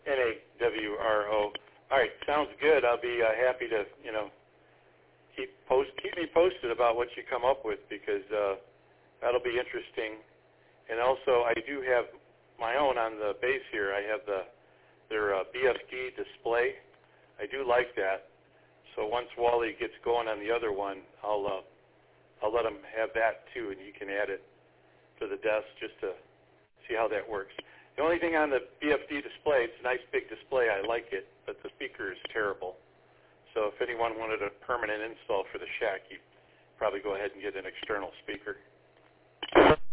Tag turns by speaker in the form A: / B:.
A: Nawro. All right, sounds good. I'll be happy to, keep me posted about what you come up with, because that'll be interesting. And also, I do have my own on the base here. I have their BFD display. I do like that. So once Wally gets going on the other one, I'll let him have that too, and you can add it to the desk just to see how that works. The only thing on the BFD display, it's a nice big display. I like it, but the speaker is terrible. So if anyone wanted a permanent install for the shack, you'd probably go ahead and get an external speaker.